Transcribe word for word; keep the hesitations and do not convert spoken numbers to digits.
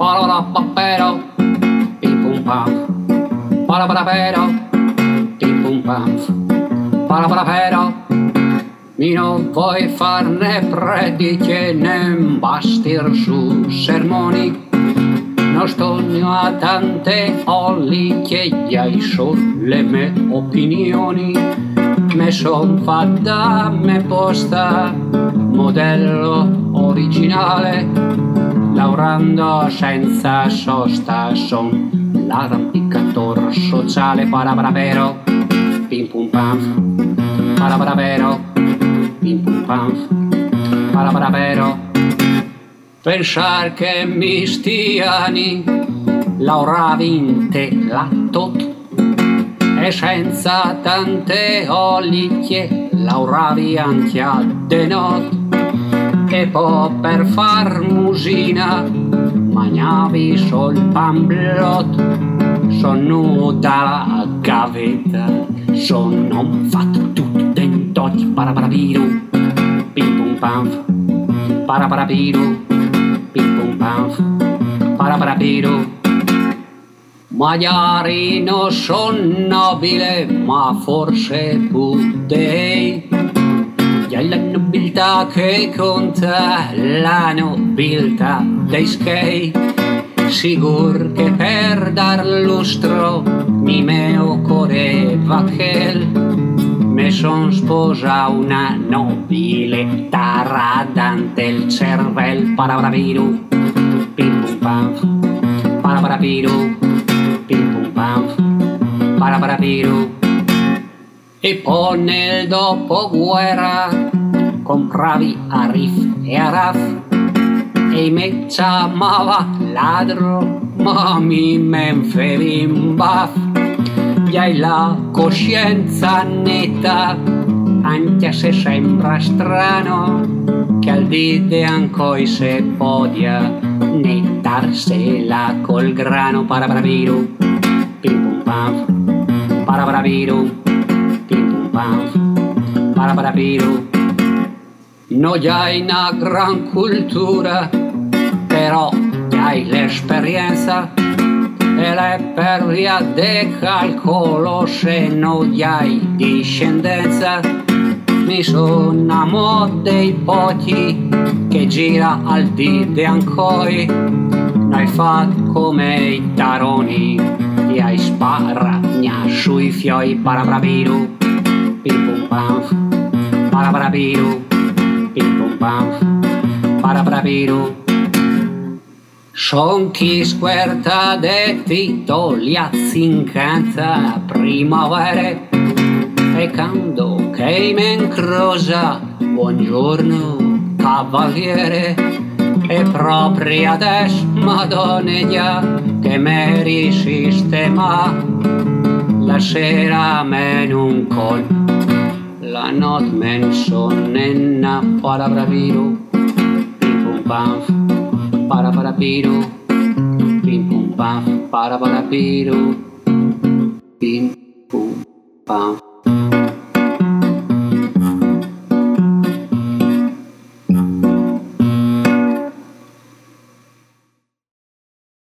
para para papero, pim pum pam, para para pero, pim pum pam, para para pero. Mi non vuoi farne prediche né bastir su sermoni, non sto a tante folli che hai sulle mie opinioni. Me son fatta, me posta, modello originale, lavorando senza sosta, son l'arrampicator sociale. Para para pero, pim pum pam, para para pero, pim pum pam, para para pero. Pensar che mi stiani l'avrà vinte la tot, e senza tante olicchie l'auravi anche a de not, e poi per far musina magnavi sol pamblot. Son nuda la gavetta, son non fatto tutto dentoti. Para para piru, pim pum pam, para para piru, pim pum pam, para para piru. Magari non son nobile, ma forse potei. È la nobiltà che conta, la nobiltà dei skei. Sigur che per dar lustro mi me occorreva che me son sposa una nobile taradante il cervel. Para para piru, pim pum pam, para para piru, pim pum pam, para para piru. E poi nel dopoguerra compravi a Riff e a Raff, e me chiamava ladro, ma mi menfevi in baff. Gli hai la coscienza netta, anche se sembra strano, che al dite ancora se podia nettarsela col grano. Para para piru, pim pum pam, para para piru, pim pum pam, para para piru. No hai una gran cultura, però hai l'esperienza, e le per via de calcolo se non hai discendenza. Mi son amo dei pochi che gira al dite ancoi, hai fatto come i taroni, ti hai sparagna sui fioi. Para para piru, pim pum pam, para para piru, pim pum pam, para para piru. Son chi squerta de titoli azzincanta primavere, e quando che me incrosa, buongiorno cavaliere. E proprio adesso, madonna, che me risistema, la sera me non col, la notte men sonnenna. Para para piru, pim pum pam, para para piru, pim pum pam, para para piru, pim pum pam.